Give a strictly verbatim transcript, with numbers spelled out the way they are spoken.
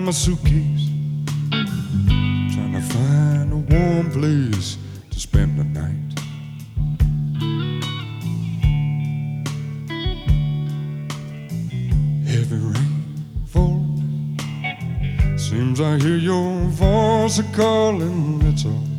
my suitcase, trying to find a warm place to spend the night. Heavy rain falling, seems I hear your voice a calling. It's a